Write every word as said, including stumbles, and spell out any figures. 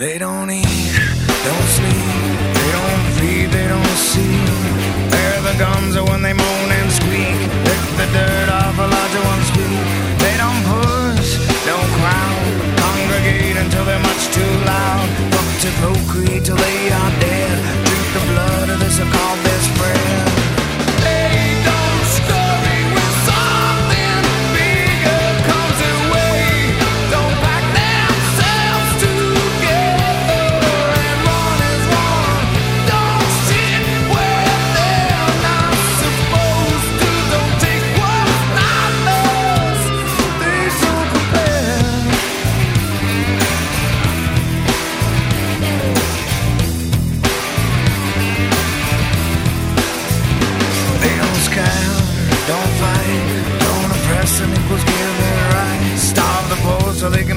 They don't eat, don't sleep, they don't feed, they don't see. They're the gums when they moan and squeak. Lick the dirt off a larger one's feet. They don't push, don't crowd. Congregate until they're much too loud. Fuck to procreate till they are dead. Drink the blood of this so-called best friend. They don't scurry when something bigger comes their way. Don't pack themselves together and run as one. Don't sit where they're not supposed to. Don't take what's not theirs. They don't compare. They don't scout, don't fight, don't oppress and equals give their rights. Starve the poor so they can